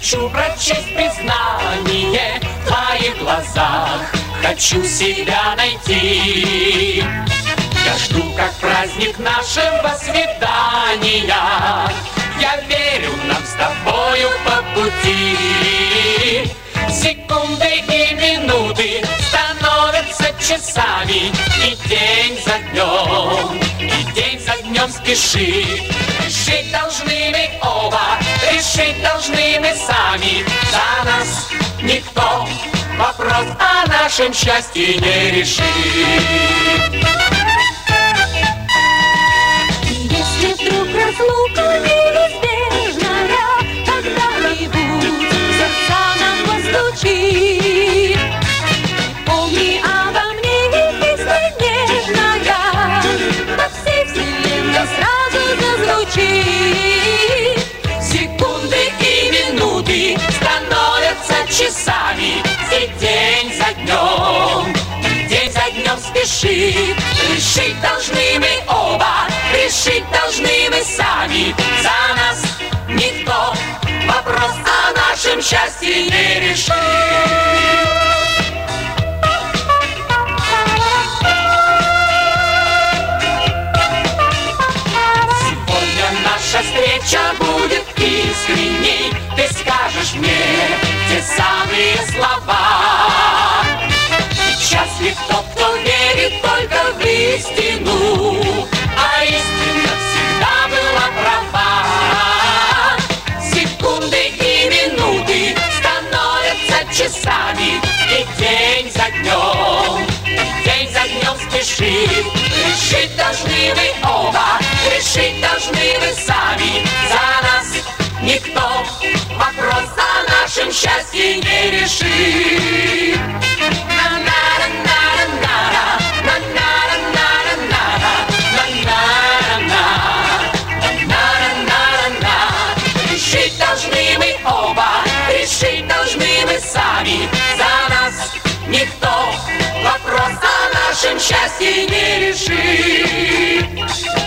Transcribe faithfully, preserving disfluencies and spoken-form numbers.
Хочу прочесть признание в твоих глазах, хочу себя найти. Я жду, как праздник нашего свидания. Я верю, нам с тобою по пути. Секунды и минуты становятся часами, и день за днем, и день за днем спешит. Решить должны мы оба, решить должны мы сами. За нас никто вопрос о нашем счастье не решит. Если вдруг разлука неизбежная, когда-нибудь сердца нам постучит, помни обо мне и песня нежная по всей вселенной сразу зазвучит. Секунды и минуты становятся часами, и день за днем, и день за днем спешит. Решить должны мы оба, решить должны мы сами. За нас никто вопрос о нашем счастье не решит. Сегодня наша встреча будет искренней. Ты скажешь мне те самые слова. И счастлив тот, кто верит только в истину, а истина всегда была права. Секунды и минуты становятся часами, и день за днем, и день за днем спешит. Решить должны мы оба, решить должны мы сами. За нас никто вопрос о нашем счастье не решит. Решить должны мы оба, решить должны мы сами. За нас никто вопрос о нашем счастье не решит.